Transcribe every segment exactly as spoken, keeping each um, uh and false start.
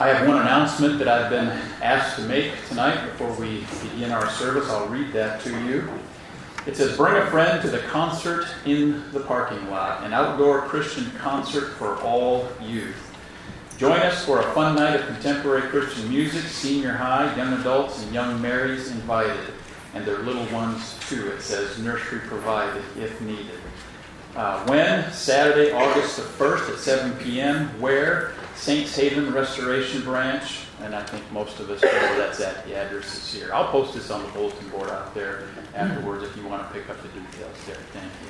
I have one announcement that I've been asked to make tonight before we begin our service. I'll read that to you. It says, bring a friend to the concert in the parking lot, an outdoor Christian concert for all youth. Join us for a fun night of contemporary Christian music, senior high, young adults, and young Marys invited, and their little ones too. It says nursery provided if needed. Uh, when? Saturday, August the first at seven p.m. Where? Saints Haven Restoration Branch. And I think most of us know where that's at. The address is here. I'll post this on the bulletin board out there afterwards if you want to pick up the details there. Thank you.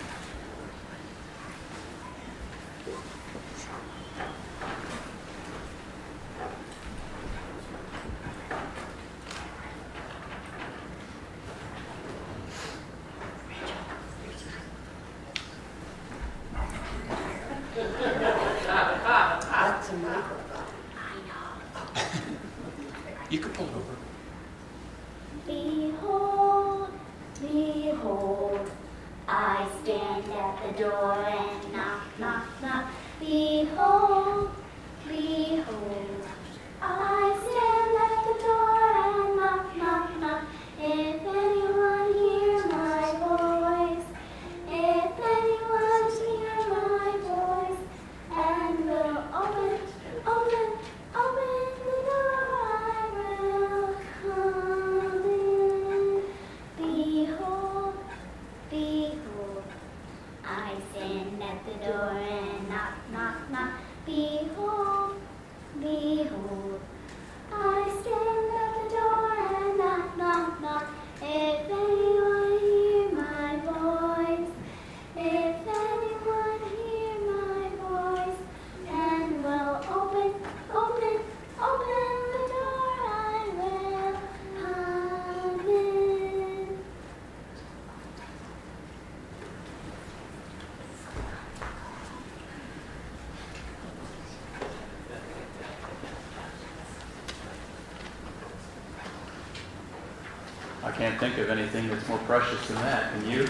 You can pull it over. Behold, behold, I stand at the door and knock, knock, knock. Behold, behold, I stand at the door and knock, knock, knock. If anyone hear my voice, if anyone hear my voice, and will open, open, open the door, I will come in. Behold, behold, I stand at the door and knock, knock, knock. Behold, behold, I stand at the door and knock, knock, knock. If anyone hear my voice, if anyone hear my voice, and will open, open, open the door, I will come in. I can't think of anything that's more precious than that. Can you?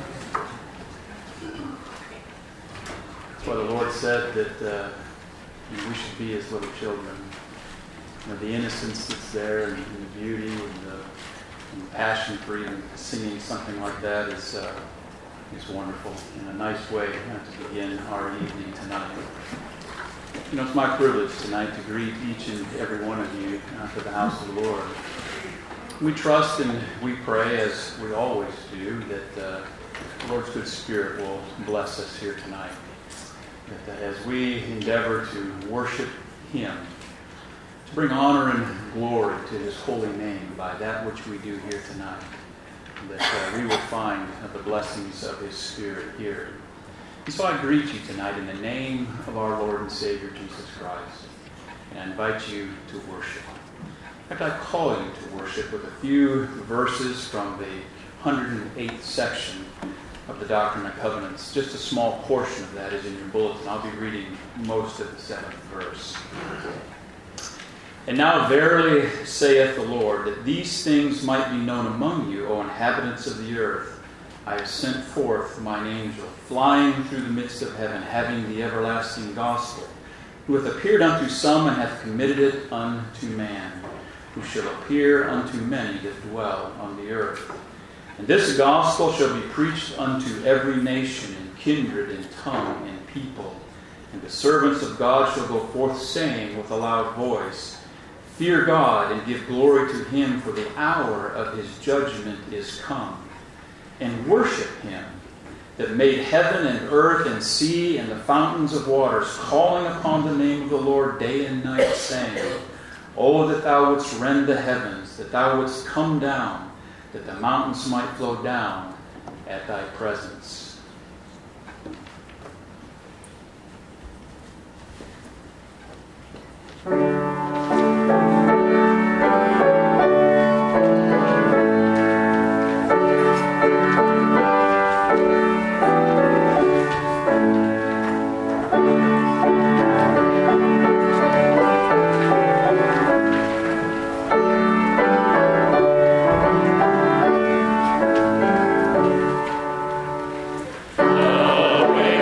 That's why the Lord said that uh, we should be as little children. You know, the innocence that's there and, and the beauty and the, and the passion for even singing something like that is uh, is wonderful and a nice way uh, to begin our evening tonight. You know, it's my privilege tonight to greet each and every one of you uh, to the house of the Lord. We trust and we pray, as we always do, that uh, the Lord's good Spirit will bless us here tonight. That uh, as we endeavor to worship Him, to bring honor and glory to His holy name by that which we do here tonight, that uh, we will find uh, the blessings of His Spirit here. And so I greet you tonight in the name of our Lord and Savior Jesus Christ, and I invite you to worship. In fact, I call you to worship with a few verses from the one hundred eighth section of the Doctrine and Covenants. Just a small portion of that is in your bulletin. I'll be reading most of the seventh verse. And now verily saith the Lord, that these things might be known among you, O inhabitants of the earth, I have sent forth mine angel, flying through the midst of heaven, having the everlasting gospel, who hath appeared unto some and hath committed it unto man, who shall appear unto many that dwell on the earth. And this gospel shall be preached unto every nation, and kindred, and tongue, and people. And the servants of God shall go forth, saying with a loud voice, Fear God, and give glory to Him, for the hour of His judgment is come. And worship Him that made heaven and earth and sea and the fountains of waters, calling upon the name of the Lord day and night, saying, Oh, that thou wouldst rend the heavens, that thou wouldst come down, that the mountains might flow down at thy presence. Away.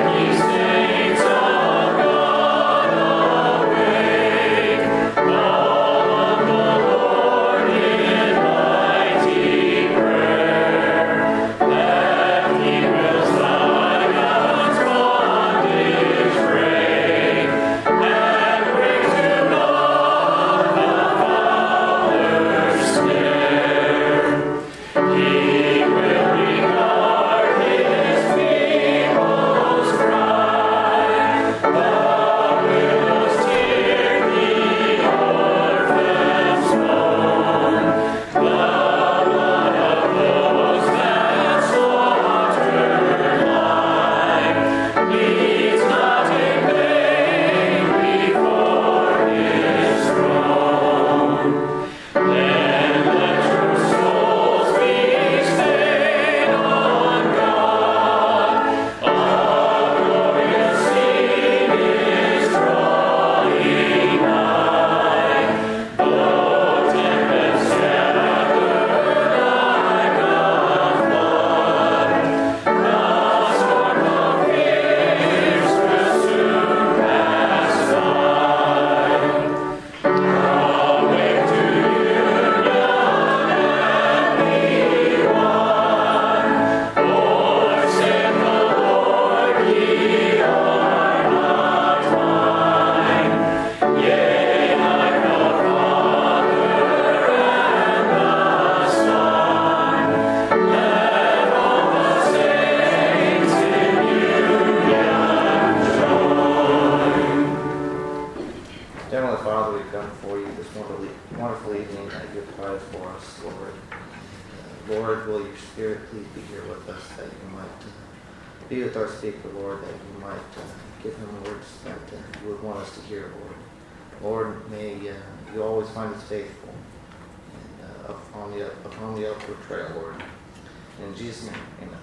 Lord, will your Spirit please be here with us, that you might uh, be with our speaker, Lord, that you might uh, give him words that uh, you would want us to hear, Lord. Lord, may uh, you always find us faithful and uh, upon the upon the upward trail, Lord. In Jesus' name, amen.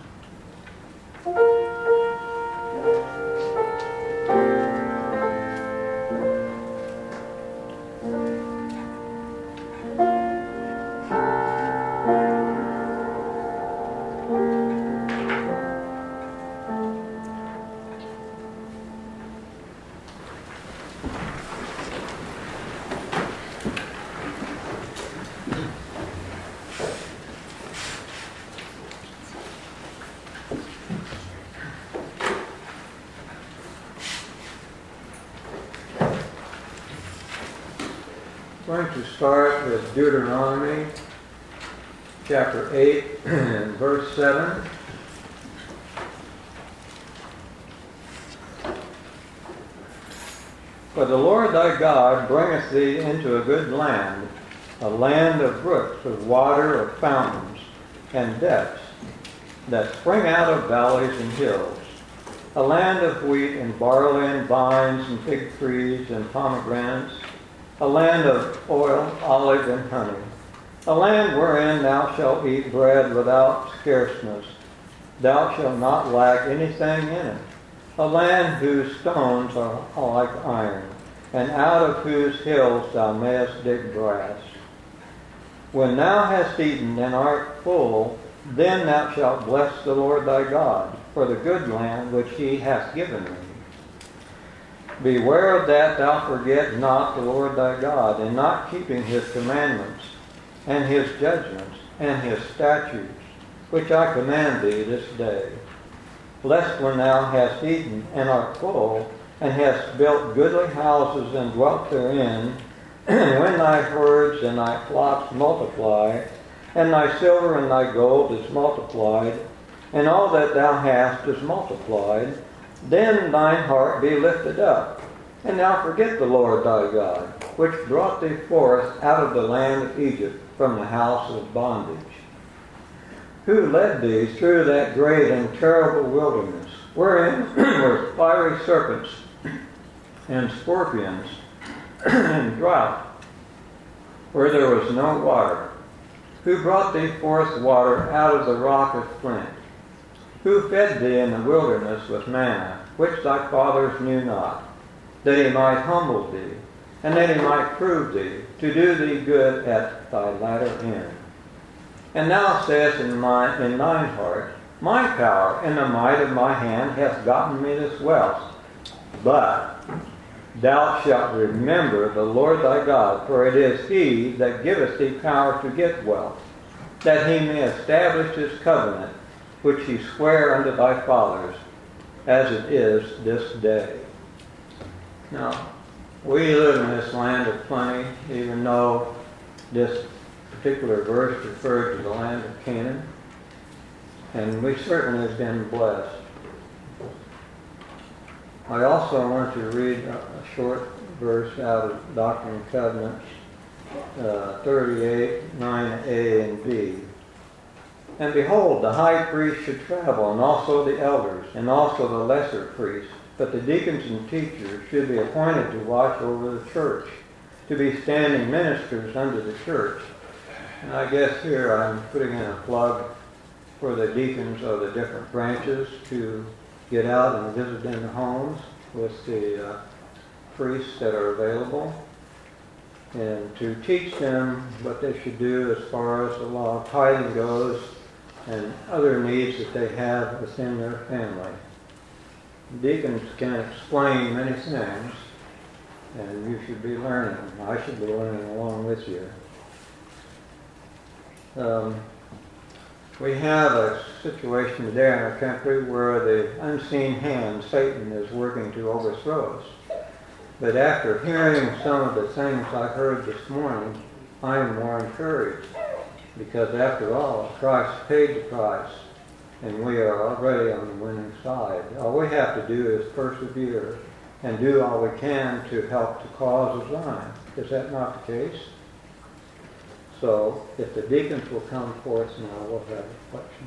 I'm going to start with Deuteronomy chapter eight and verse seven. For the Lord thy God bringeth thee into a good land, a land of brooks, of water, of fountains, and depths, that spring out of valleys and hills, a land of wheat and barley and vines and fig trees and pomegranates, a land of oil, olive, and honey, a land wherein thou shalt eat bread without scarceness. Thou shalt not lack anything in it. A land whose stones are like iron, and out of whose hills thou mayest dig brass. When thou hast eaten and art full, then thou shalt bless the Lord thy God for the good land which he hath given thee. Beware that thou forget not the Lord thy God, in not keeping his commandments, and his judgments, and his statutes, which I command thee this day. Lest when thou hast eaten and art full, and hast built goodly houses and dwelt therein, when thy herds and thy flocks multiply, and thy silver and thy gold is multiplied, and all that thou hast is multiplied, then thine heart be lifted up, and thou forget the Lord thy God, which brought thee forth out of the land of Egypt from the house of bondage, who led thee through that great and terrible wilderness, wherein were fiery serpents and scorpions and drought, where there was no water, who brought thee forth water out of the rock of flint, who fed thee in the wilderness with manna, which thy fathers knew not, that he might humble thee, and that he might prove thee, to do thee good at thy latter end. And thou sayest in, my, in thine heart, my power and the might of my hand hath gotten me this wealth. But thou shalt remember the Lord thy God, for it is he that giveth thee power to get wealth, that he may establish his covenant, which he sware unto thy fathers, as it is this day. Now, we live in this land of plenty, even though this particular verse referred to the land of Canaan, and we certainly have been blessed. I also want to read a short verse out of Doctrine and Covenants, uh, thirty-eight, nine a and b. And behold, the high priest should travel, and also the elders, and also the lesser priests. But the deacons and teachers should be appointed to watch over the church, to be standing ministers unto the church. And I guess here I'm putting in a plug for the deacons of the different branches to get out and visit in the homes with the uh, priests that are available, and to teach them what they should do as far as the law of tithing goes, and other needs that they have within their family. Deacons can explain many things, and you should be learning. I should be learning along with you. Um, we have a situation today in our country where the unseen hand, Satan, is working to overthrow us. But after hearing some of the things I heard this morning, I am more encouraged. Because after all, Christ paid the price, and we are already on the winning side. All we have to do is persevere and do all we can to help the cause of Zion. Is that not the case? So if the deacons will come for us now, we'll have a collection.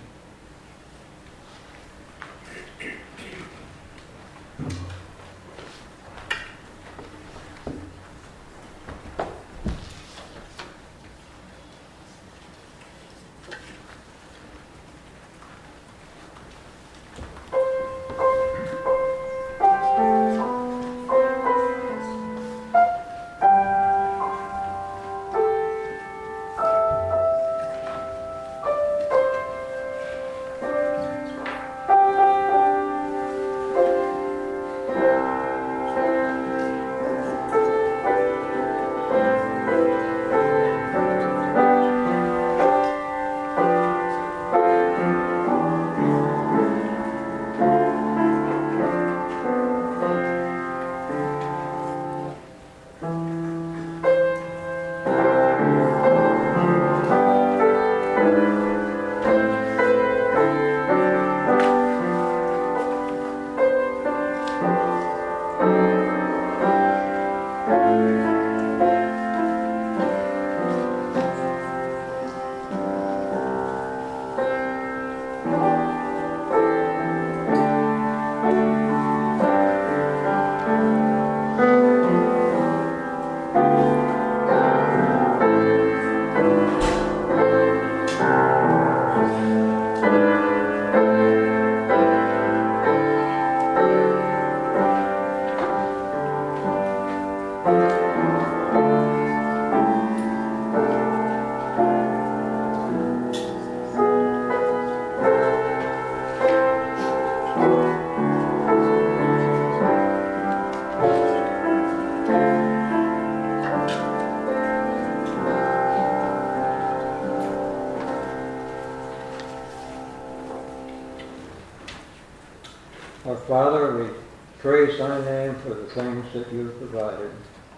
Our Father, we praise thy name for the things that you have provided.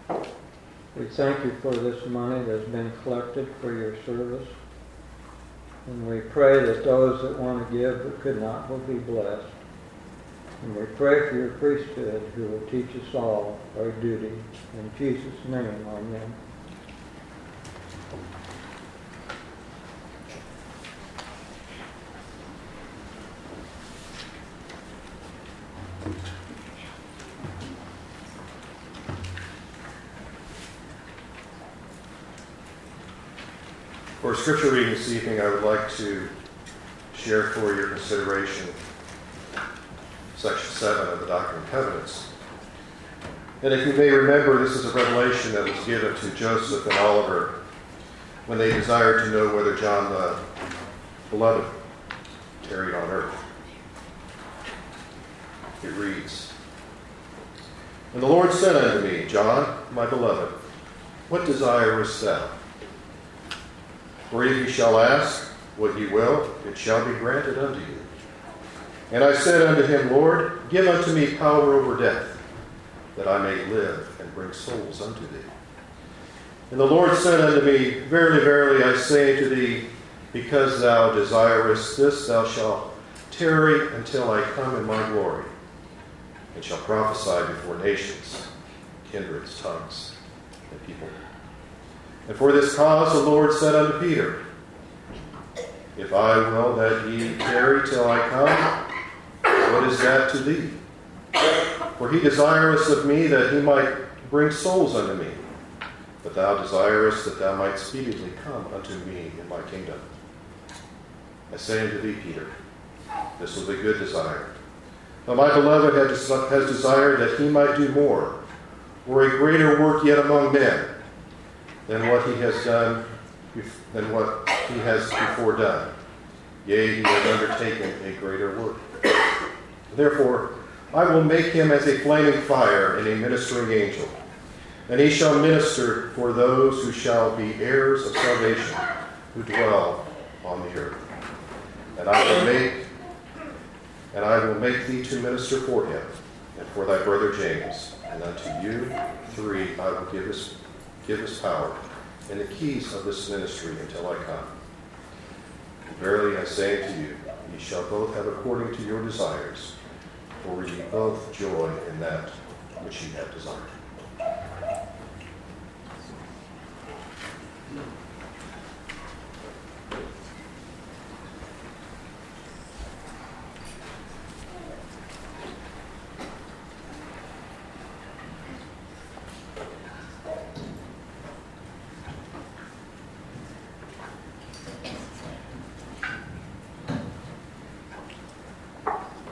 We thank you for this money that's been collected for your service. And we pray that those that want to give but could not will be blessed. And we pray for your priesthood who will teach us all our duty. In Jesus' name, amen. For scripture reading this evening, I would like to share for your consideration section seven of the Doctrine and Covenants. And if you may remember, this is a revelation that was given to Joseph and Oliver when they desired to know whether John the Beloved tarried on earth. It reads, "And the Lord said unto me, John, my beloved, what desirest thou? For if ye shall ask what ye will, it shall be granted unto you. And I said unto him, Lord, give unto me power over death, that I may live and bring souls unto thee. And the Lord said unto me, Verily, verily, I say to thee, because thou desirest this, thou shalt tarry until I come in my glory, and shall prophesy before nations, kindreds, tongues, and people. And for this cause the Lord said unto Peter, If I will that ye tarry till I come, what is that to thee? For he desireth of me that he might bring souls unto me, but thou desirest that thou might speedily come unto me in my kingdom. I say unto thee, Peter, this was a good desire. But my beloved has desired that he might do more, or a greater work yet among men, than what he has done, than what he has before done. Yea, he has undertaken a greater work. Therefore, I will make him as a flaming fire and a ministering angel, and he shall minister for those who shall be heirs of salvation, who dwell on the earth. And I will make, and I will make thee to minister for him, and for thy brother James, and unto you three I will give his Give us power and the keys of this ministry until I come. And verily I say to you, ye shall both have according to your desires, for ye both joy in that which ye have desired."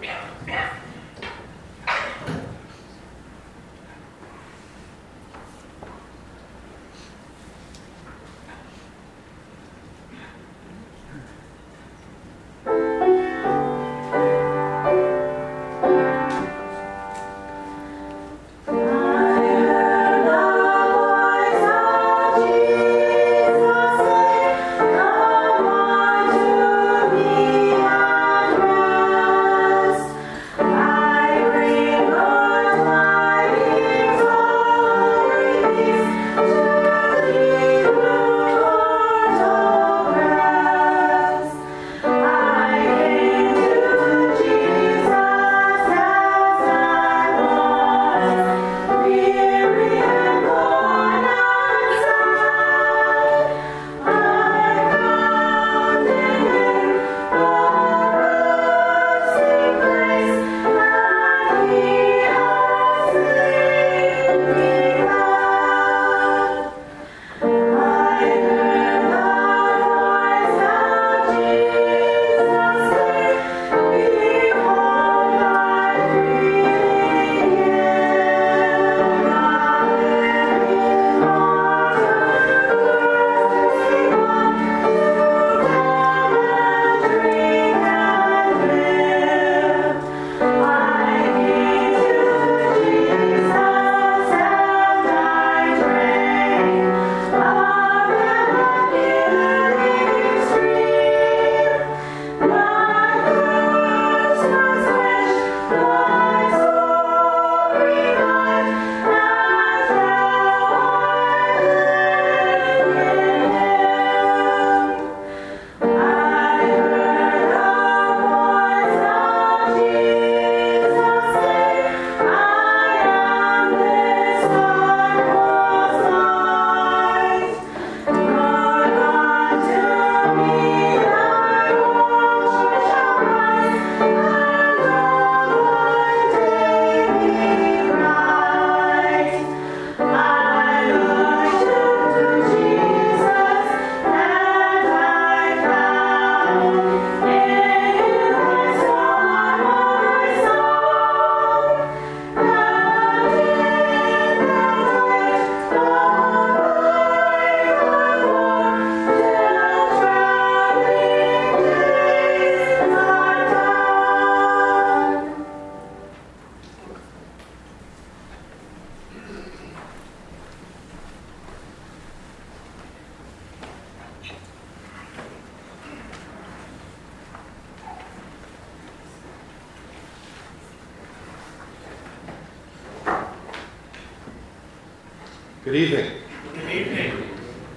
Good evening. Good evening.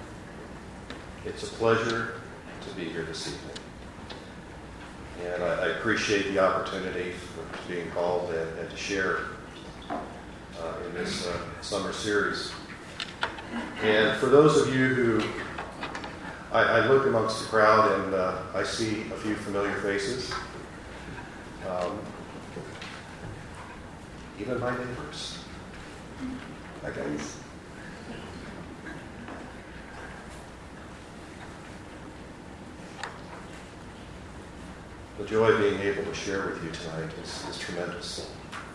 It's a pleasure to be here this evening. And I, I appreciate the opportunity for being called and, and to share uh, in this uh, summer series. And for those of you who, I, I look amongst the crowd and uh, I see a few familiar faces. Um, even my neighbors. Hi guys. The joy of being able to share with you tonight is, is tremendous.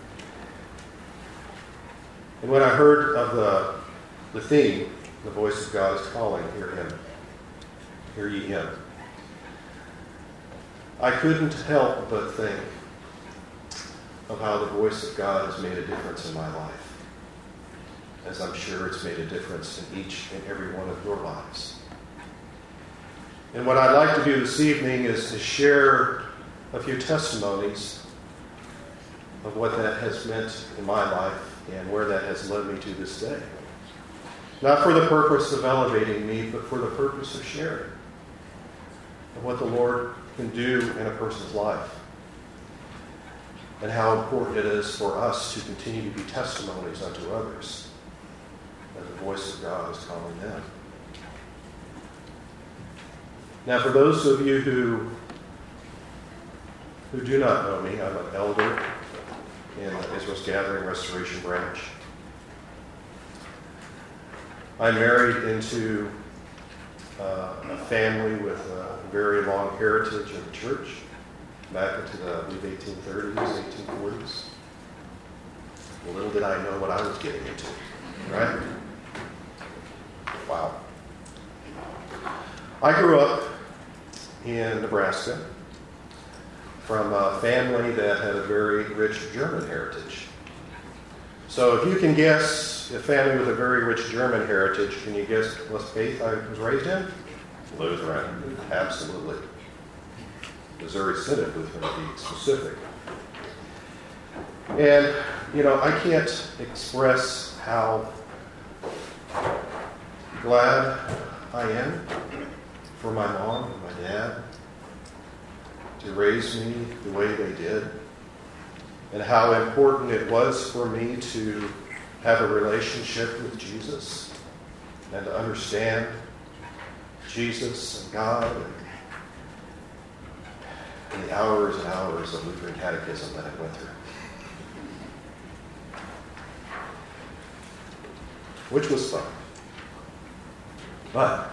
And when I heard of the, the theme, the voice of God is calling, hear him, hear ye him, I couldn't help but think of how the voice of God has made a difference in my life, as I'm sure it's made a difference in each and every one of your lives. And what I'd like to do this evening is to share a few testimonies of what that has meant in my life and where that has led me to this day. Not for the purpose of elevating me, but for the purpose of sharing of what the Lord can do in a person's life and how important it is for us to continue to be testimonies unto others that the voice of God is calling them. Now, for those of you who who do not know me, I'm an elder in Israel's Gathering Restoration Branch. I'm married into uh, a family with a very long heritage in the church. back into the, I believe, eighteen thirties, eighteen forties. Little did I know what I was getting into, right? Wow. I grew up in Nebraska from a family that had a very rich German heritage. So if you can guess a family with a very rich German heritage, can you guess what faith I was raised in? Lutheran, absolutely. Missouri Synod Lutheran to be specific. And, you know, I can't express how glad I am for my mom and my dad to raise me the way they did, and how important it was for me to have a relationship with Jesus and to understand Jesus and God and, and the hours and hours of Lutheran catechism that I went through. Which was fun. But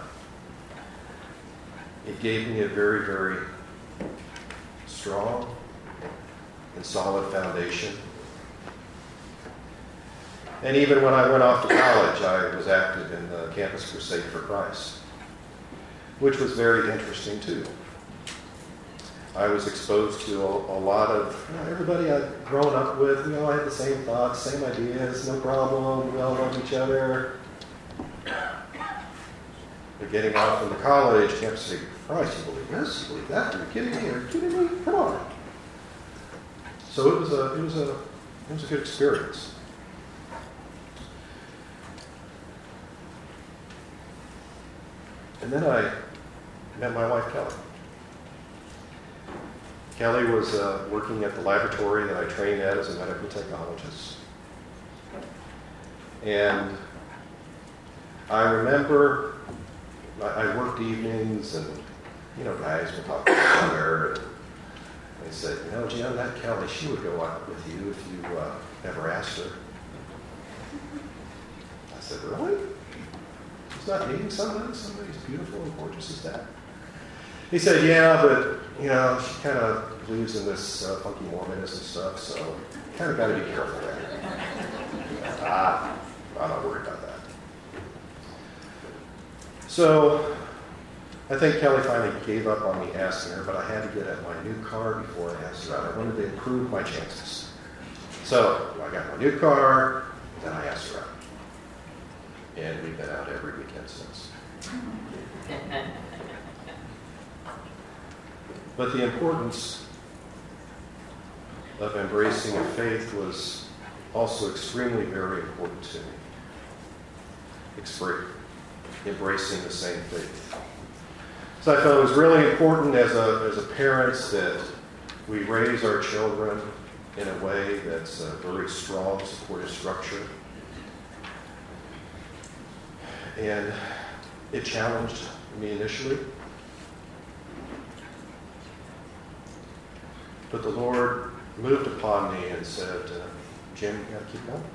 it gave me a very, very strong and solid foundation. And even when I went off to college, I was active in the Campus Crusade for Christ, which was very interesting too. I was exposed to a, a lot of, you know, everybody I'd grown up with. We all had the same thoughts, same ideas, no problem. We all love each other. But getting off into college, Campus Crusade for Christ, you believe this? You believe that? Are you kidding me? Are you kidding me? Come on. So it was a, it was a, it was a good experience. And then I met my wife, Kelly. Kelly was uh, working at the laboratory that I trained at as a medical technologist. And I remember I, I worked evenings, and, you know, guys would talk to each other. And they said, you know, Jim, that Kelly, she would go out with you if you uh, ever asked her. I said, really? She's not dating somebody? Somebody as beautiful and gorgeous as that? He said, yeah, but, you know, she kind of believes in this uh, funky Mormonism stuff, so kind of got to be careful there. ah, I'm not worried about that. So I think Kelly finally gave up on me asking her, but I had to get at my new car before I asked her out. I wanted to improve my chances. So I got my new car, then I asked her out. And we've been out every weekend since. But the importance of embracing a faith was also extremely very important to me. Expre- embracing the same faith. So I felt it was really important as a as a parents that we raise our children in a way that's a very strong, supportive structure. And it challenged me initially. But the Lord moved upon me and said, uh, Jim, you got to keep going.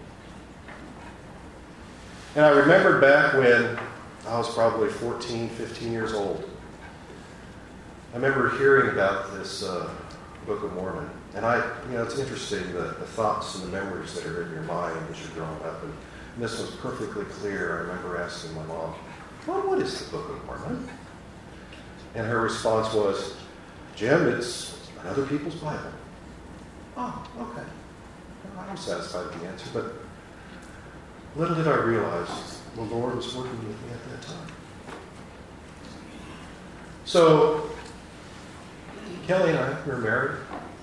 And I remembered back when I was probably fourteen, fifteen years old. I remember hearing about this uh, Book of Mormon. And I, you know, it's interesting, the, the thoughts and the memories that are in your mind as you're growing up. And, and this was perfectly clear. I remember asking my mom, Mom, what is the Book of Mormon? And her response was, Jim, it's other people's Bible. Oh, okay. I was satisfied with the answer, but little did I realize the Lord was working with me at that time. So, Kelly and I were married,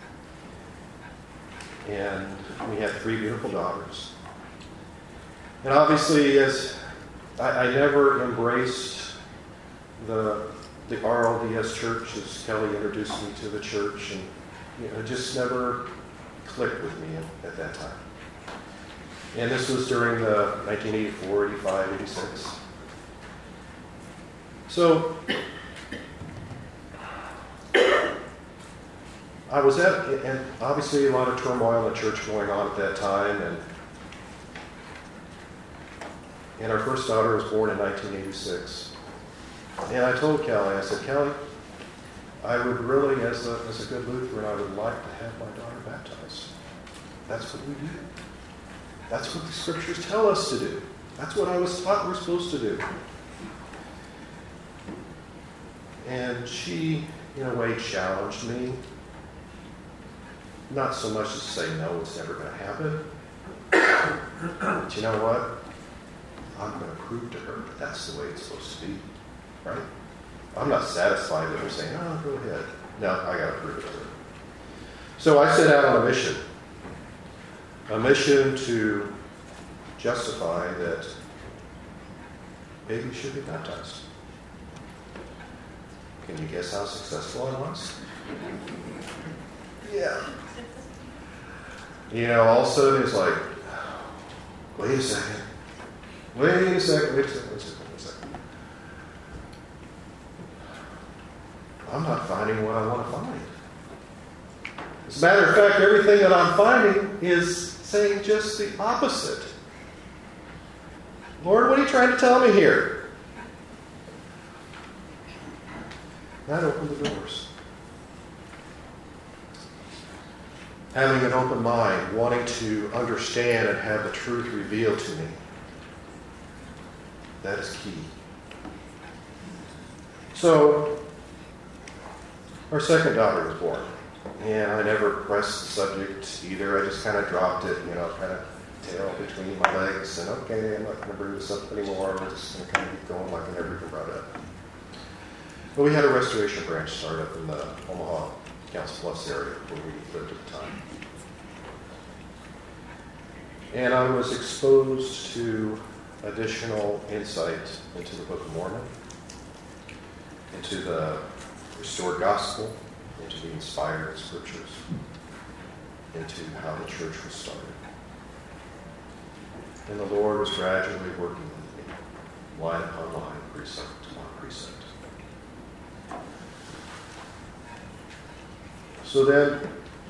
and we had three beautiful daughters. And obviously, as I, I never embraced the the R L D S church, as Kelly introduced me to the church, and you know, it just never clicked with me at, at that time. And this was during the nineteen eighty-four, eighty-five, eighty-six. So I was at, and obviously a lot of turmoil in the church going on at that time, and and our first daughter was born in nineteen eighty-six. And I told Kelly, I said, Kelly, I would really, as a, as a good Lutheran, I would like to have my daughter baptized. That's what we do. That's what the scriptures tell us to do. That's what I was taught we're supposed to do. And she, in a way, challenged me. Not so much as to say, no, it's never going to happen. But you know what? I'm going to prove to her that that's the way it's supposed to be. Right? I'm not satisfied with her saying, oh, go ahead. No, I got to prove it to her. So I set out on a mission. A mission to justify that babies should be baptized. Can you guess how successful I was? Yeah. You know, all of a sudden it's like, wait a second. Wait a second, wait a second, wait a second, wait a second. I'm not finding what I want to find. As a matter of fact, everything that I'm finding is saying just the opposite. Lord, what are you trying to tell me here? That opened the doors. Having an open mind, wanting to understand and have the truth revealed to me. That is key. So, our second daughter was born. And I never pressed the subject either. I just kind of dropped it, you know, kind of tail between my legs. And okay, I'm not going to bring this up anymore. We're just going to kind of keep going like I never even brought it up. But we had a restoration branch start up in the Omaha Council Bluffs area where we lived at the time. And I was exposed to additional insight into the Book of Mormon, into the restored gospel, into the inspired scriptures, into how the church was started. And the Lord was gradually working with me, line upon line, precept upon precept. So then,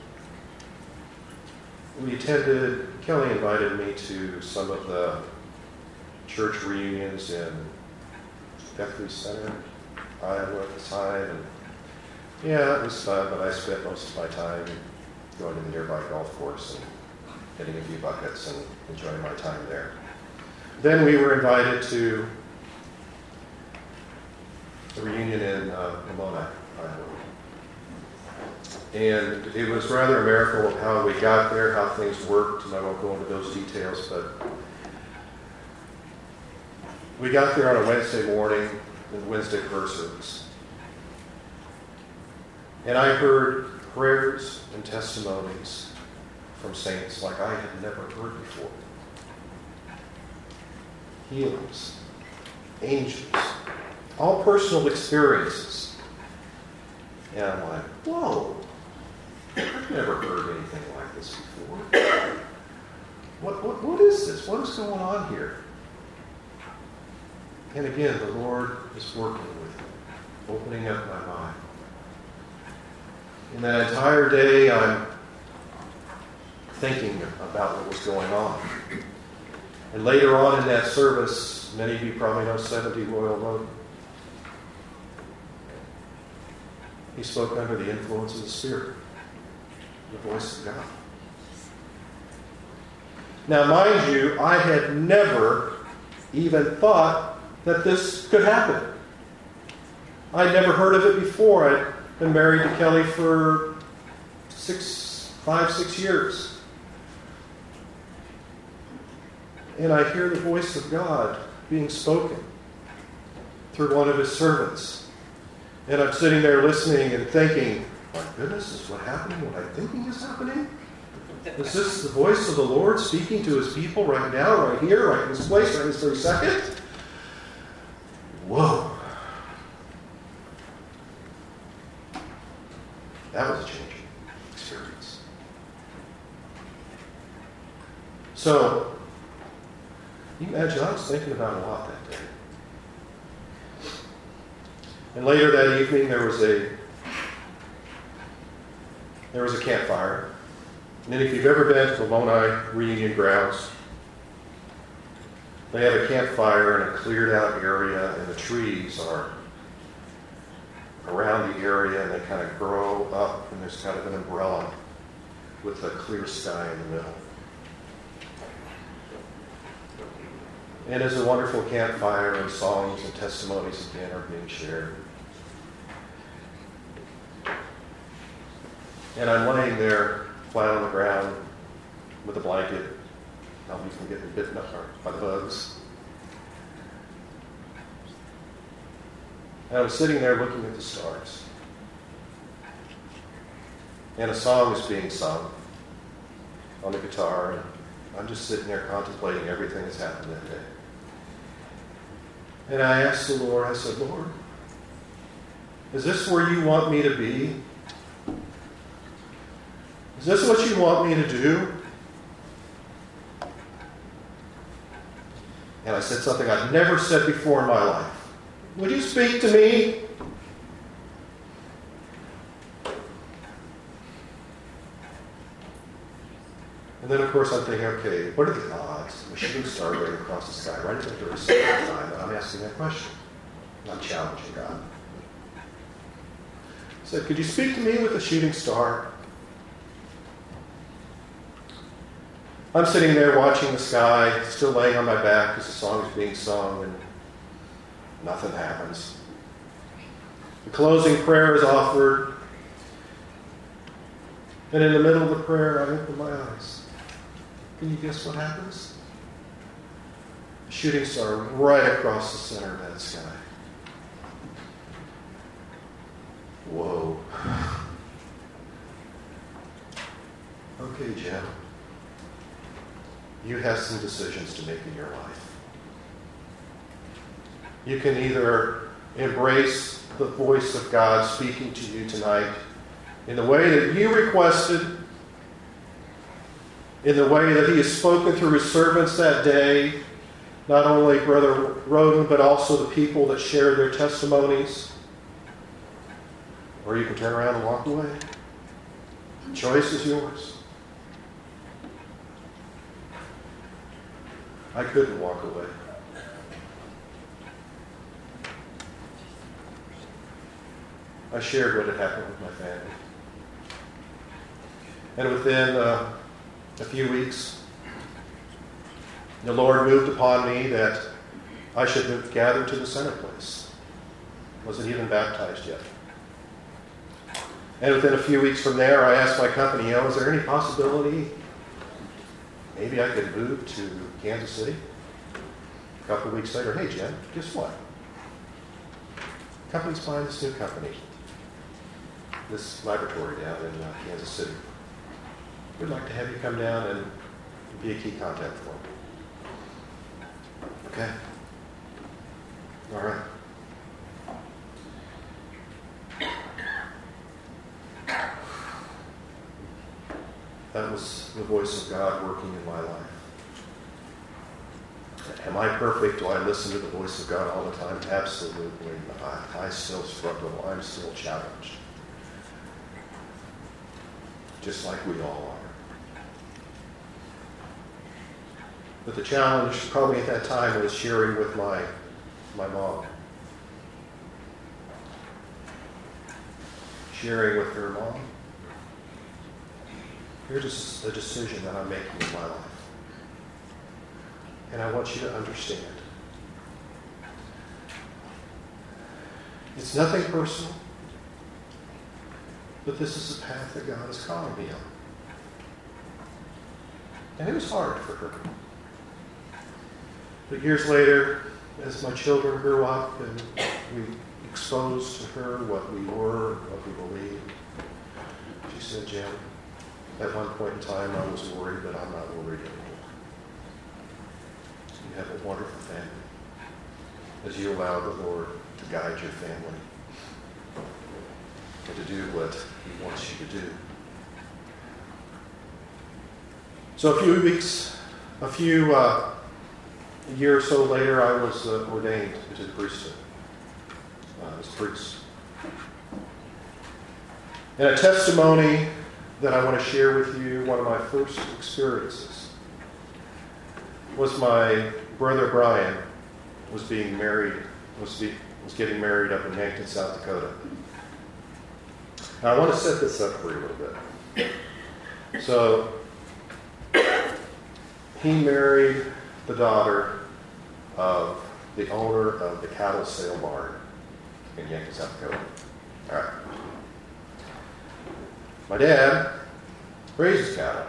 we attended, Kelly invited me to some of the church reunions in Guthrie Center, Iowa at the time. And yeah, it was fun, but I spent most of my time going to the nearby golf course and hitting a few buckets and enjoying my time there. Then we were invited to a reunion in uh, Pomona, Iowa. And it was rather a miracle of how we got there, how things worked, and I won't go into those details, but we got there on a Wednesday morning, in Wednesday prayer service. And I heard prayers and testimonies from saints like I had never heard before. Healings, angels, all personal experiences. And I'm like, whoa, I've never heard anything like this before. What, what, what is this? What is going on here? And again, the Lord is working with me, opening up my mind. In that entire day, I'm thinking about what was going on. And later on in that service, many of you probably know seventy Royal Road. He spoke under the influence of the Spirit, the voice of God. Now, mind you, I had never even thought that this could happen. I'd never heard of it before. I'd been married to Kelly for six, five, six years. And I hear the voice of God being spoken through one of his servants. And I'm sitting there listening and thinking, my goodness, is what happening what I'm thinking is happening? Is this the voice of the Lord speaking to his people right now, right here, right in this place, right in this very second? Whoa. That was a changing experience. So, you imagine, I was thinking about a lot that day. And later that evening, there was a there was a campfire. And then if you've ever been to the Loni reunion grounds, they have a campfire in a cleared out area, and the trees are around the area, and they kind of grow up, and there's kind of an umbrella with a clear sky in the middle. And there's a wonderful campfire, and songs and testimonies again are being shared. And I'm laying there flat on the ground with a blanket, help me from getting bitten up by the bugs. And I was sitting there looking at the stars. And a song is being sung on the guitar, and I'm just sitting there contemplating everything that's happened that day. And I asked the Lord, I said, Lord, is this where you want me to be? Is this what you want me to do? And I said something I've never said before in my life. Would you speak to me? And then, of course, I'm thinking, okay, what are the odds of a shooting star going across the sky right at the very same time that I'm asking that question? I'm challenging God. I said, could you speak to me with a shooting star? I'm sitting there watching the sky, still laying on my back as the song is being sung, and nothing happens. The closing prayer is offered, and in the middle of the prayer, I open my eyes. Can you guess what happens? A shooting star right across the center of that sky. Whoa. Okay, Jim. You have some decisions to make in your life. You can either embrace the voice of God speaking to you tonight in the way that you requested, in the way that he has spoken through his servants that day, not only Brother Roden, but also the people that shared their testimonies. Or you can turn around and walk away. The choice is yours. I couldn't walk away. I shared what had happened with my family. And within uh, a few weeks, the Lord moved upon me that I should have gathered to the center place. Wasn't even baptized yet. And within a few weeks from there, I asked my company, you know, is there any possibility maybe I could move to Kansas City? A couple of weeks later, hey, Jim, guess what? The company's buying this new company, this laboratory down in uh, Kansas City. We'd like to have you come down and be a key contact for them. Okay. All right. That was the voice of God working in my life. Am I perfect? Do I listen to the voice of God all the time? Absolutely not. I still struggle. I'm still challenged. Just like we all are. But the challenge probably at that time was sharing with my, my mom. Sharing with her mom. Here's a decision that I'm making in my life. And I want you to understand. It's nothing personal. But this is the path that God is calling me on. And it was hard for her. But years later, as my children grew up and we exposed to her what we were, what we believed, she said, Jim, at one point in time I was worried, but I'm not worried anymore. You have a wonderful family as you allow the Lord to guide your family and to do what he wants you to do. So a few weeks, a few, uh, a year or so later, I was uh, ordained into the priesthood uh, as a priest. And a testimony that I want to share with you, one of my first experiences, was my brother Brian was being married, was, be, was getting married up in Yankton, South Dakota. Now, I want to set this up for you a little bit. So, he married the daughter of the owner of the cattle sale barn in Yankee, South Dakota. All right. My dad raises cattle.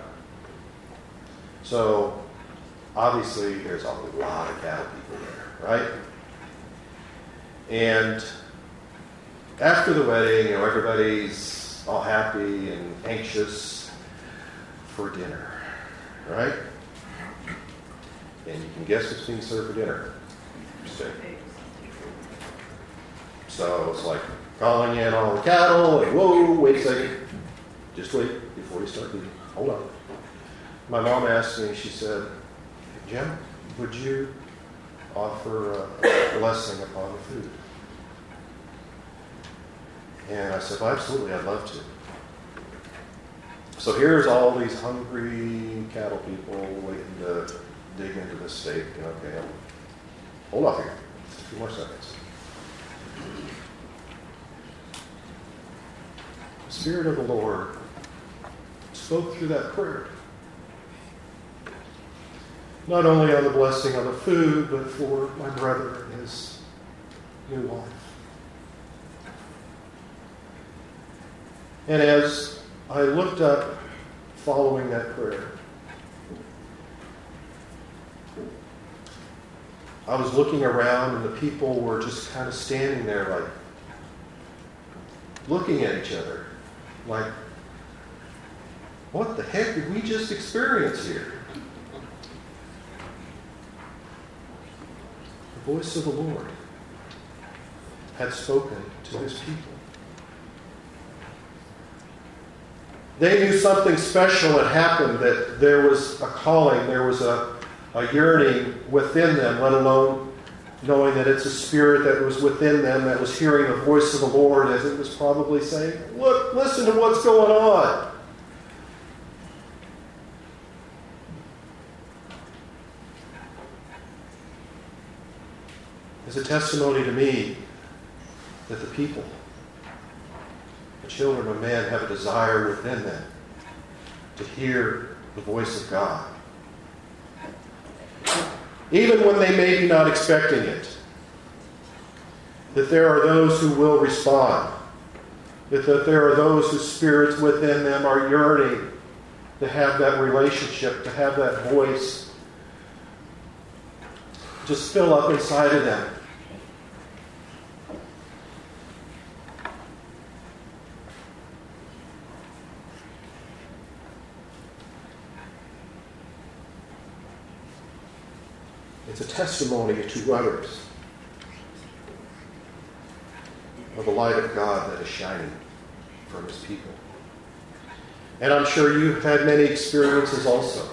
So, obviously, there's a lot of cattle people there, right? And after the wedding, you know, everybody's all happy and anxious for dinner, right? And you can guess what's being served for dinner. Steak. So it's like calling in all the cattle, and whoa, wait a second. Just wait before you start eating. Hold on. My mom asked me, she said, Jim, would you offer a blessing upon the food? And I said, well, absolutely, I'd love to. So here's all these hungry cattle people waiting to dig into this steak. Okay, hold off here. Just a few more seconds. The Spirit of the Lord spoke through that prayer. Not only on the blessing of the food, but for my brother and his new wife. And as I looked up following that prayer, I was looking around and the people were just kind of standing there like, looking at each other like, what the heck did we just experience here? The voice of the Lord had spoken to his people. They knew something special had happened, that there was a calling, there was a, a yearning within them, let alone knowing that it's a spirit that was within them that was hearing the voice of the Lord as it was probably saying, look, listen to what's going on. It's a testimony to me that the people, the children of man, have a desire within them to hear the voice of God. Even when they may be not expecting it. That there are those who will respond. That, that there are those whose spirits within them are yearning to have that relationship, to have that voice just fill up inside of them. It's a testimony to others of the light of God that is shining from his people. And I'm sure you've had many experiences also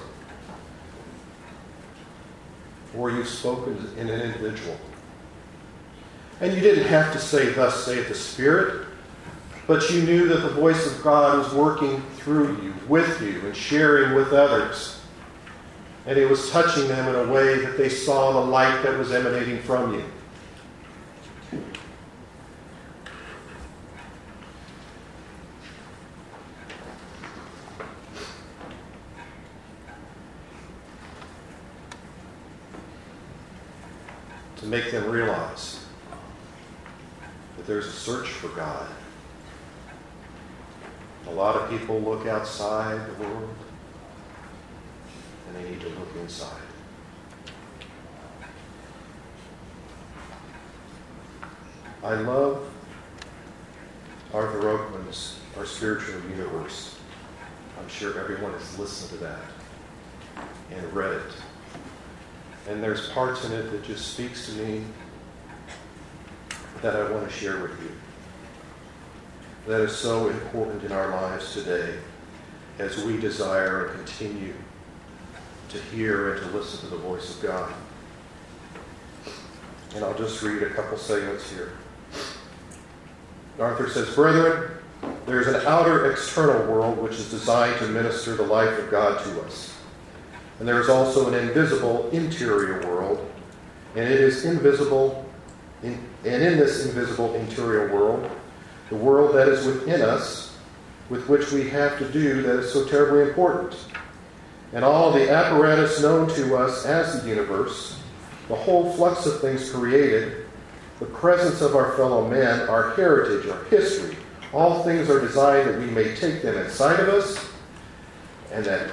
where you've spoken in an individual. And you didn't have to say, thus saith the Spirit, but you knew that the voice of God was working through you, with you, and sharing with others. And it was touching them in a way that they saw the light that was emanating from you. To make them realize that there's a search for God. A lot of people look outside the world, and they need to look inside. I love Arthur Oakman's Our Spiritual Universe. I'm sure everyone has listened to that and read it. And there's parts in it that just speaks to me that I want to share with you. That is so important in our lives today as we desire and continue to hear and to listen to the voice of God. And I'll just read a couple segments here. Arthur says, Brethren, there is an outer external world which is designed to minister the life of God to us. And there is also an invisible interior world, and it is invisible, in, and in this invisible interior world, the world that is within us, with which we have to do that is so terribly important. And all the apparatus known to us as the universe, the whole flux of things created, the presence of our fellow men, our heritage, our history, all things are designed that we may take them inside of us, and that,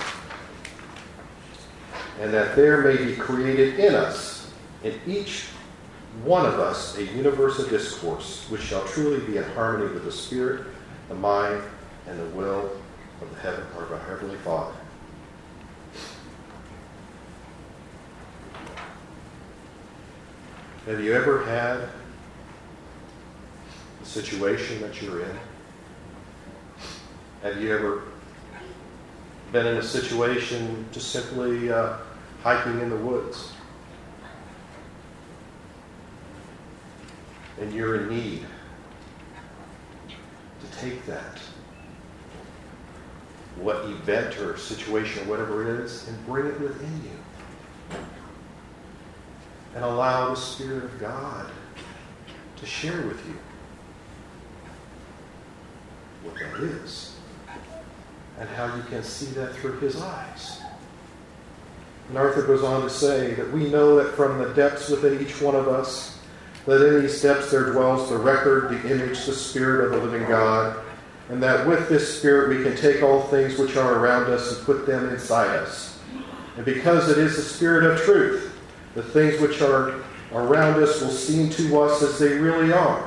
and that there may be created in us, in each one of us, a universe of discourse, which shall truly be in harmony with the spirit, the mind, and the will of the heaven, of our Heavenly Father. Have you ever had a situation that you're in? Have you ever been in a situation just simply uh, hiking in the woods? And you're in need to take that, what event or situation or whatever it is, and bring it within you. And allow the Spirit of God to share with you what that is and how you can see that through His eyes. And Arthur goes on to say that we know that from the depths within each one of us, that in these depths there dwells the record, the image, the Spirit of the living God, and that with this Spirit we can take all things which are around us and put them inside us. And because it is the Spirit of truth, the things which are around us will seem to us as they really are.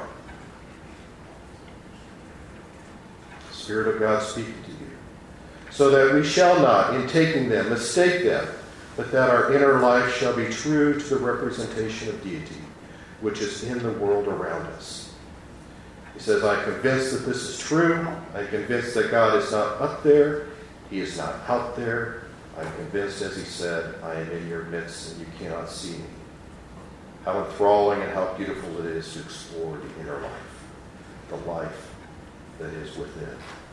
The Spirit of God speaking to you. So that we shall not, in taking them, mistake them, but that our inner life shall be true to the representation of deity, which is in the world around us. He says, I'm convinced that this is true. I'm convinced that God is not up there. He is not out there. I'm convinced, as he said, I am in your midst and you cannot see me. How enthralling and how beautiful it is to explore the inner life, the life that is within.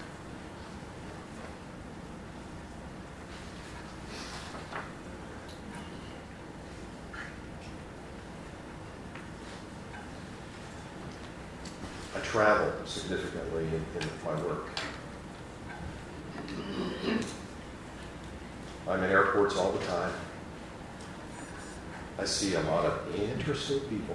I travel significantly in, in my work. I'm in airports all the time. I see a lot of interesting people.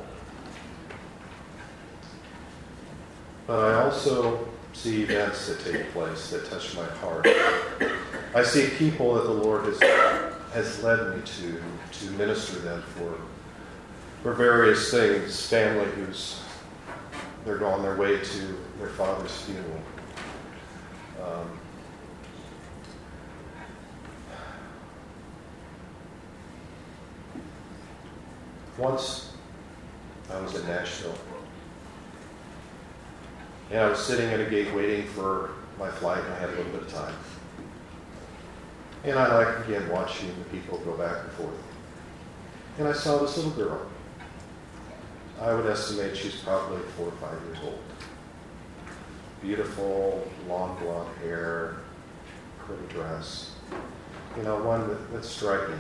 But I also see events that take place that touch my heart. I see people that the Lord has, has led me to, to minister them for, for various things. Family who's, they're on their way to their father's funeral. Um, Once, I was in Nashville, and I was sitting at a gate waiting for my flight, and I had a little bit of time. And I like, again, watching the people go back and forth. And I saw this little girl. I would estimate she's probably four or five years old. Beautiful, long blonde hair, pretty dress. You know, one that, that's striking.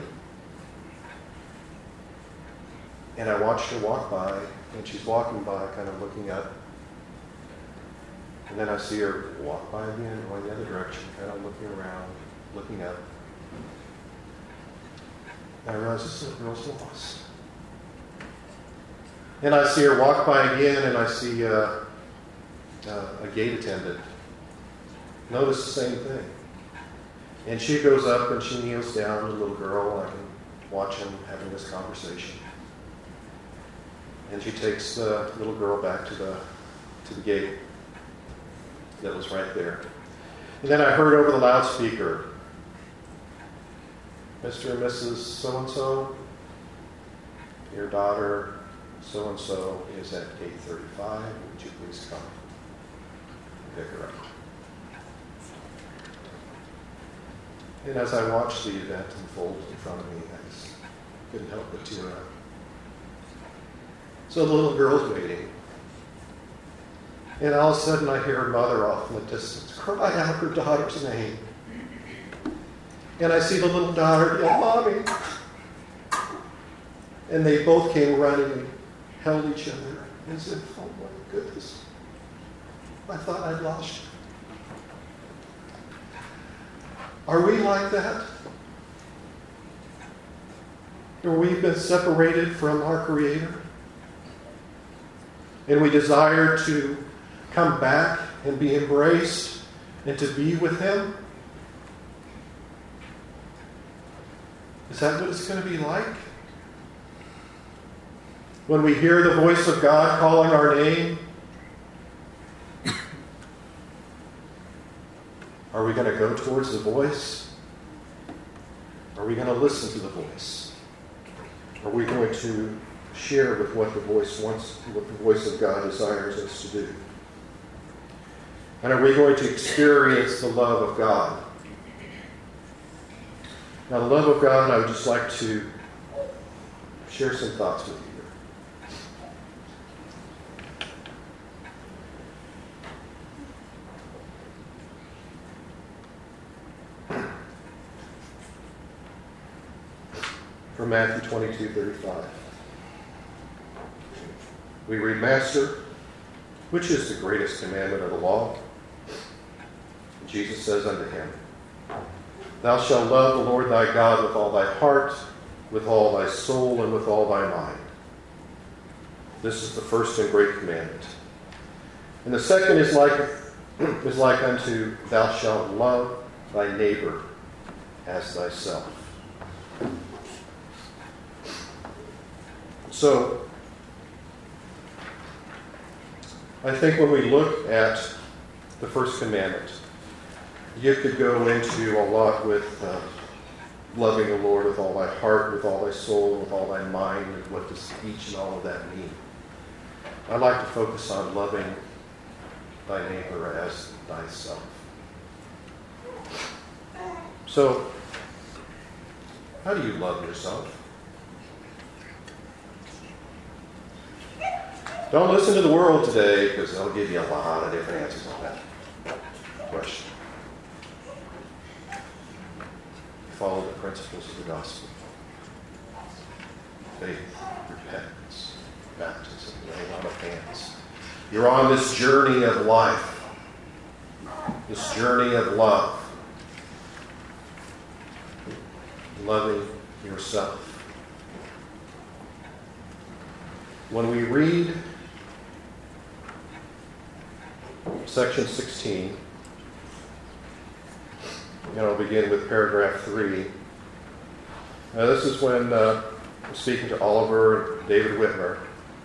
And I watched her walk by, and she's walking by, kind of looking up. And then I see her walk by again, going the other direction, kind of looking around, looking up. And I realize this little girl's lost. And I see her walk by again, and I see uh, uh, a gate attendant. Notice the same thing. And she goes up and she kneels down, the little girl. I can watch him having this conversation. And she takes the little girl back to the to the gate that was right there. And then I heard over the loudspeaker, Mister and Missus So-and-so, your daughter so-and-so is at gate thirty-five. Would you please come and pick her up? And as I watched the event unfold in front of me, I just couldn't help but tear up. So the little girl's waiting. And all of a sudden I hear her mother off in the distance cry out her daughter's name. And I see the little daughter yell, Mommy. And they both came running and held each other as if, oh my goodness, I thought I'd lost you. Are we like that? Or we've been separated from our Creator? And we desire to come back and be embraced and to be with Him? Is that what it's going to be like? When we hear the voice of God calling our name, are we going to go towards the voice? Are we going to listen to the voice? Are we going to share with what the voice wants, what the voice of God desires us to do? And are we going to experience the love of God? Now, the love of God, I would just like to share some thoughts with you. From Matthew twenty-two thirty-five. We read, Master, which is the greatest commandment of the law? And Jesus says unto him, Thou shalt love the Lord thy God with all thy heart, with all thy soul, and with all thy mind. This is the first and great commandment. And the second is like, is like unto, Thou shalt love thy neighbor as thyself. So, I think when we look at the first commandment, you could go into a lot with uh, loving the Lord with all thy heart, with all thy soul, with all thy mind, and what does each and all of that mean? I'd like to focus on loving thy neighbor as thyself. So, how do you love yourself? Don't listen to the world today, because they'll give you a lot of different answers on that question. Follow the principles of the gospel. Faith, repentance, baptism, laying on of hands. You're on this journey of life, this journey of love, loving yourself. When we read section sixteen, and I'll begin with paragraph three. Now, this is when uh, I'm speaking to Oliver and David Whitmer,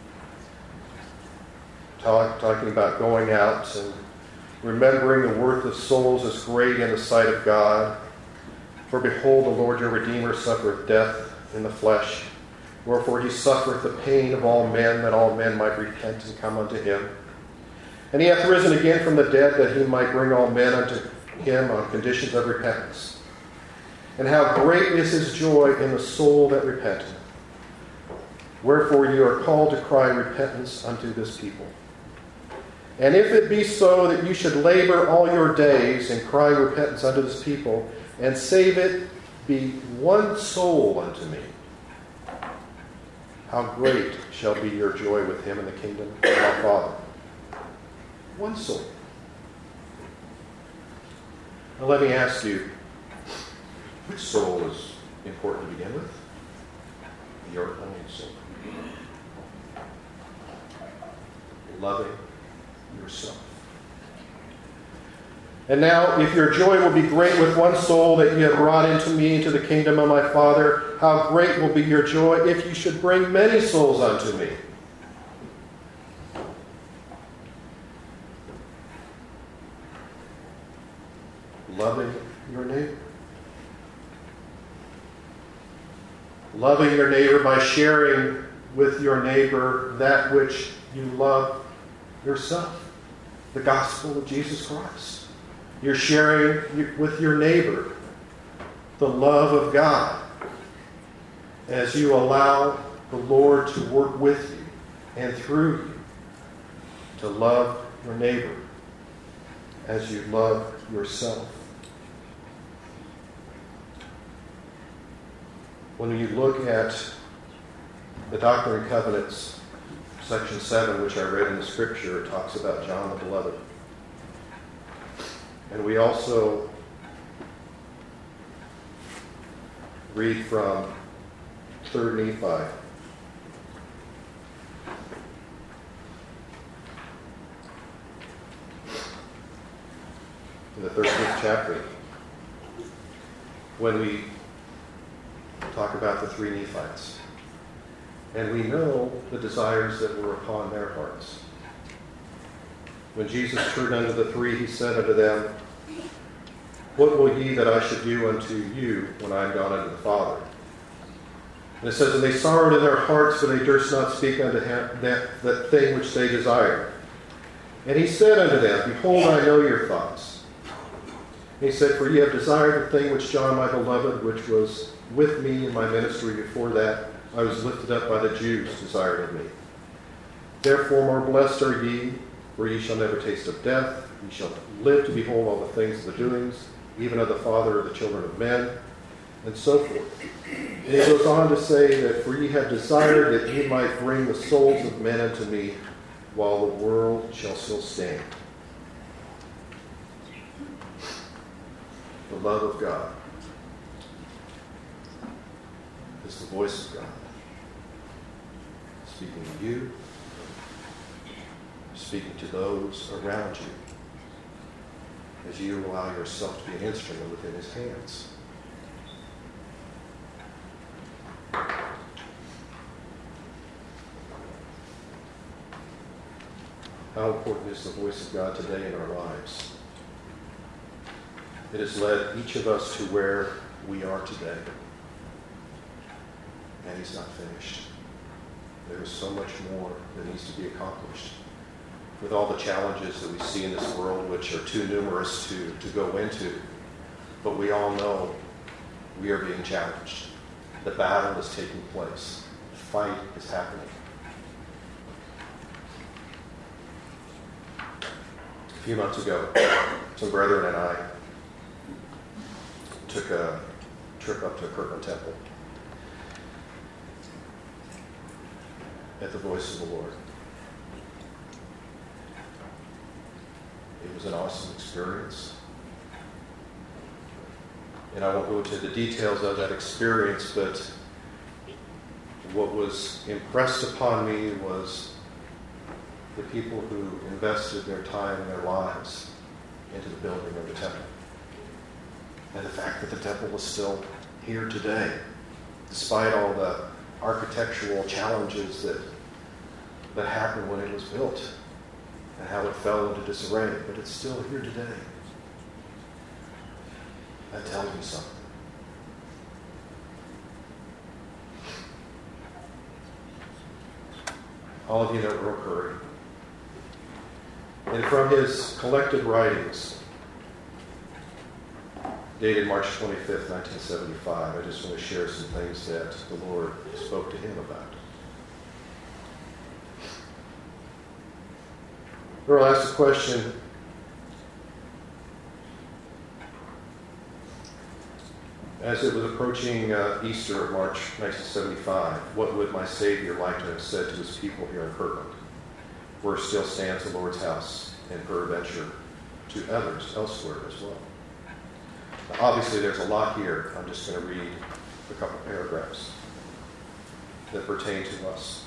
talk, talking about going out and remembering the worth of souls is great in the sight of God. For behold, the Lord your Redeemer suffereth death in the flesh. Wherefore he suffereth the pain of all men, that all men might repent and come unto him. And he hath risen again from the dead, that he might bring all men unto him on conditions of repentance. And how great is his joy in the soul that repenteth. Wherefore you are called to cry repentance unto this people. And if it be so that you should labor all your days and cry repentance unto this people, and save it be one soul unto me, how great shall be your joy with him in the kingdom of our Father. One soul. Now let me ask you, which soul is important to begin with? Your own soul. Loving yourself. And now, if your joy will be great with one soul that you have brought into me, into the kingdom of my Father, how great will be your joy if you should bring many souls unto me. Loving your neighbor. Loving your neighbor by sharing with your neighbor that which you love yourself. The gospel of Jesus Christ. You're sharing with your neighbor the love of God as you allow the Lord to work with you and through you to love your neighbor as you love yourself. When you look at the Doctrine and Covenants, section seven, which I read in the scripture, it talks about John the Beloved. And we also read from third Nephi. In the thirteenth chapter, when we talk about the three Nephites, and we know the desires that were upon their hearts. When Jesus turned unto the three, he said unto them, What will ye that I should do unto you when I am gone unto the Father? And it says, And they sorrowed in their hearts, for they durst not speak unto him that, that thing which they desired. And he said unto them, Behold, I know your thoughts. And he said, For ye have desired the thing which John my beloved, which was with me in my ministry before that I was lifted up by the Jews, desired of me. Therefore more blessed are ye, for ye shall never taste of death. Ye shall live to behold all the things of the doings, even of the Father of the children of men, and so forth. And he goes on to say that, For ye have desired that ye might bring the souls of men unto me, while the world shall still stand. The love of God is the voice of God speaking to you, speaking to those around you, as you allow yourself to be an instrument within his hands. How important is the voice of God today in our lives? It has led each of us to where we are today. And he's not finished. There is so much more that needs to be accomplished. With all the challenges that we see in this world, which are too numerous to, to go into, but we all know we are being challenged. The battle is taking place. The fight is happening. A few months ago, some brethren and I took a trip up to Kirtland Temple at the voice of the Lord. It was an awesome experience. And I won't go into the details of that experience, but what was impressed upon me was the people who invested their time and their lives into the building of the temple. And the fact that the temple was still here today, despite all the architectural challenges that that happened when it was built and how it fell into disarray, but it's still here today. That tells me something. All of you know Earl Curry. And from his collected writings, dated March twenty-fifth, nineteen seventy-five, I just want to share some things that the Lord spoke to him about. Earl asked the question, as it was approaching uh, Easter of March nineteen seventy-five, what would my Savior like to have said to his people here in Kirtland, where still stands the Lord's house, and peradventure to others elsewhere as well? Now, obviously, there's a lot here. I'm just going to read a couple paragraphs that pertain to us.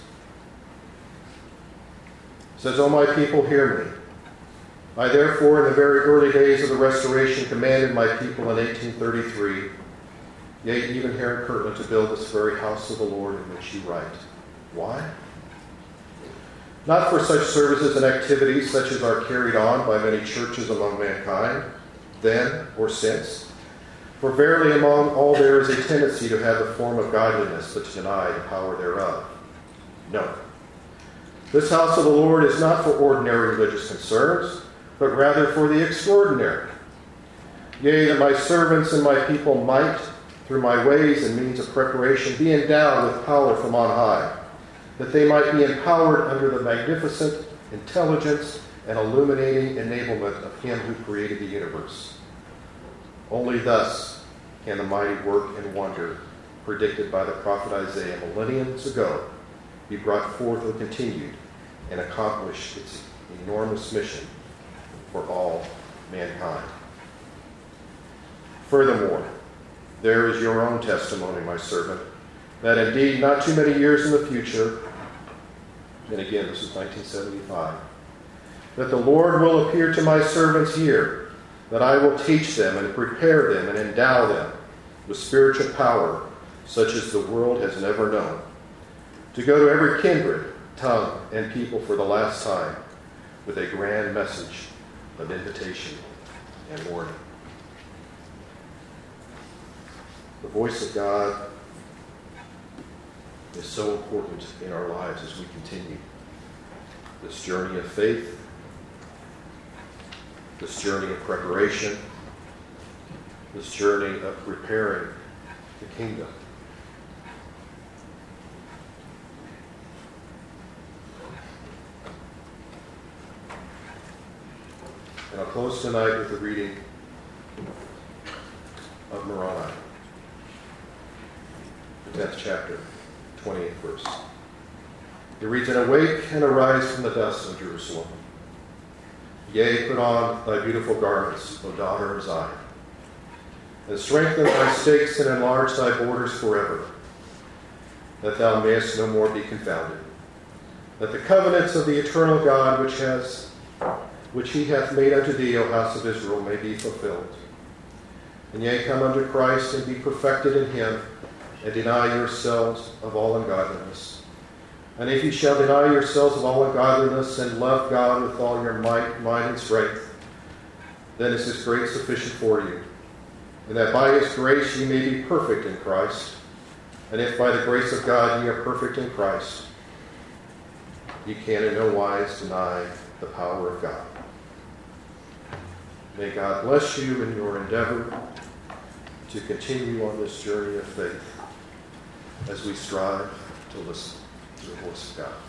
It says, O my people, hear me. I therefore, in the very early days of the Restoration, commanded my people in eighteen thirty-three, yea, even here in Kirtland, to build this very house of the Lord in which you write. Why? Not for such services and activities such as are carried on by many churches among mankind, then or since. For verily among all there is a tendency to have the form of godliness, but to deny the power thereof. No. This house of the Lord is not for ordinary religious concerns, but rather for the extraordinary. Yea, that my servants and my people might, through my ways and means of preparation, be endowed with power from on high, that they might be empowered under the magnificent intelligence and illuminating enablement of him who created the universe. Only thus can the mighty work and wonder predicted by the prophet Isaiah millenniums ago be brought forth and continued and accomplish its enormous mission for all mankind. Furthermore, There is your own testimony, my servant, that indeed not too many years in the future, and again, this is nineteen seventy-five, that the Lord will appear to my servants here, that I will teach them and prepare them and endow them with spiritual power, such as the world has never known, to go to every kindred, tongue, and people for the last time, with a grand message of invitation and warning. The voice of God is so important in our lives as we continue this journey of faith, this journey of preparation, this journey of preparing the kingdom. And I'll close tonight with the reading of Moroni, the tenth chapter, twenty-eighth verse. It reads, "And awake and arise from the dust, O Jerusalem. Yea, put on thy beautiful garments, O daughter of Zion. And strengthen thy stakes and enlarge thy borders forever, that thou mayest no more be confounded. That the covenants of the eternal God which has which he hath made unto thee, O house of Israel, may be fulfilled. And yea, come unto Christ and be perfected in him, and deny yourselves of all ungodliness. And if ye shall deny yourselves of all ungodliness and love God with all your might, mind, and strength, then is his grace sufficient for you, and that by his grace ye may be perfect in Christ. And if by the grace of God ye are perfect in Christ, ye can in no wise deny the power of God." May God bless you in your endeavor to continue on this journey of faith as we strive to listen to the voice of God.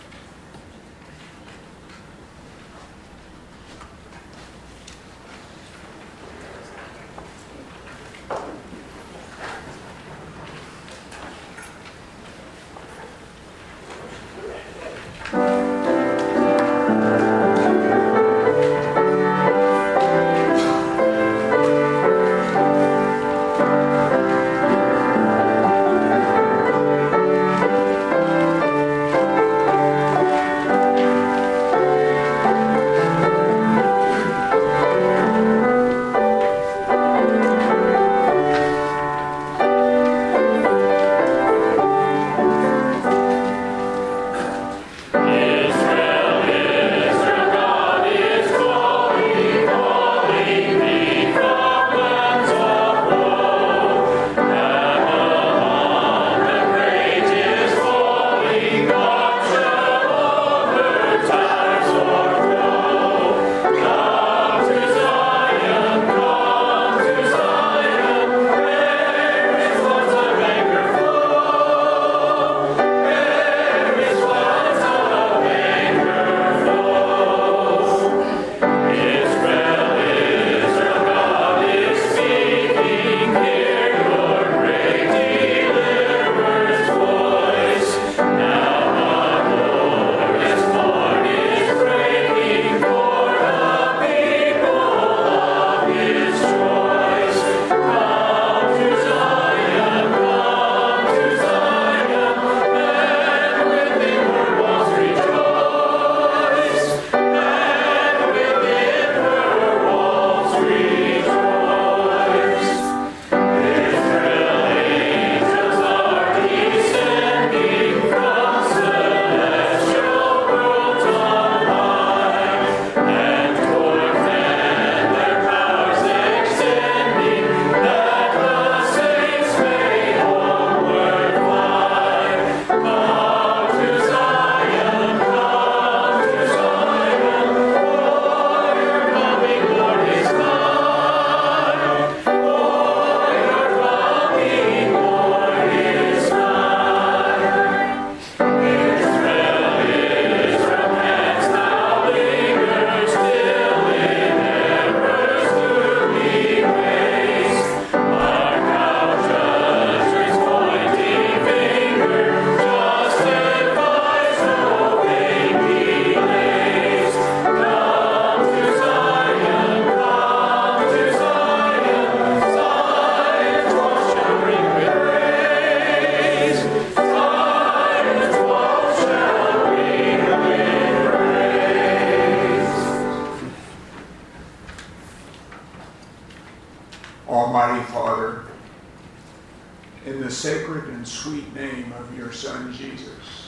the sacred and sweet name of your Son, Jesus,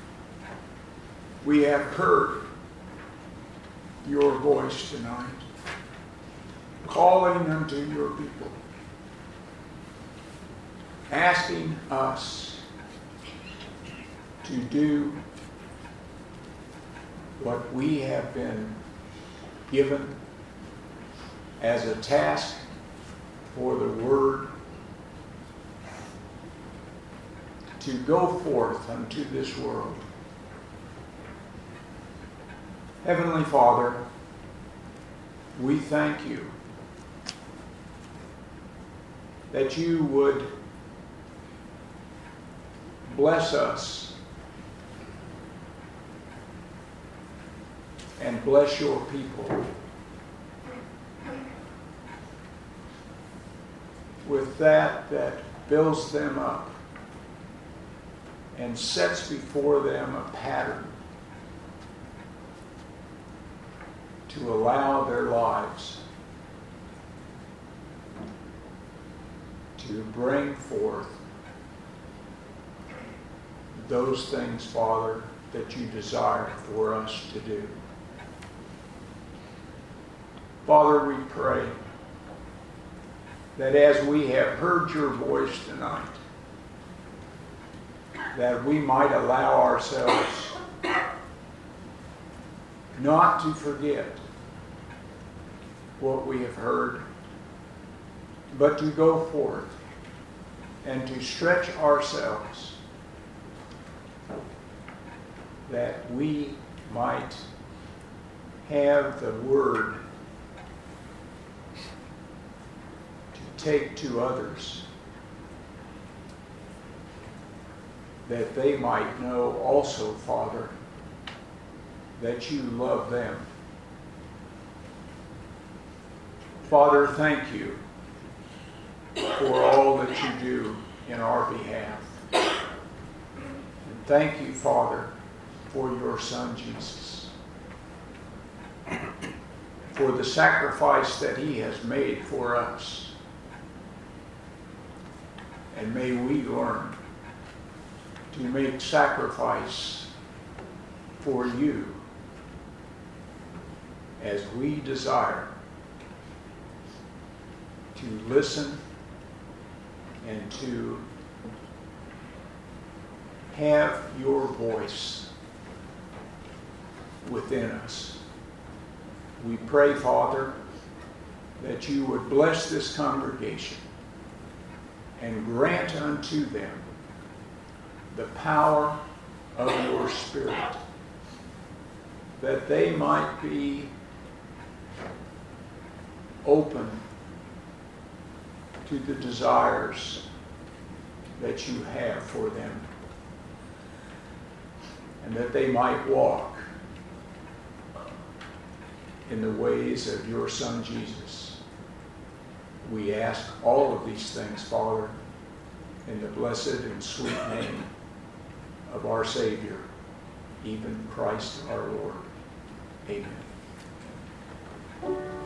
we have heard your voice tonight, calling unto your people, asking us to do what we have been given as a task for the Word, to go forth unto this world. Heavenly Father, we thank you that you would bless us and bless your people with that that builds them up and sets before them a pattern to allow their lives to bring forth those things, Father, that you desire for us to do. Father, we pray that as we have heard your voice tonight, that we might allow ourselves not to forget what we have heard, but to go forth and to stretch ourselves that we might have the word to take to others, that they might know also, Father, that you love them. Father, thank you for all that you do in our behalf. And thank you, Father, for your Son, Jesus, for the sacrifice that he has made for us. And may we learn to make sacrifice for you as we desire to listen and to have your voice within us. We pray, Father, that you would bless this congregation and grant unto them the power of your Spirit, that they might be open to the desires that you have for them, and that they might walk in the ways of your Son, Jesus. We ask all of these things, Father, in the blessed and sweet name of our Savior, even Christ our Lord. Amen.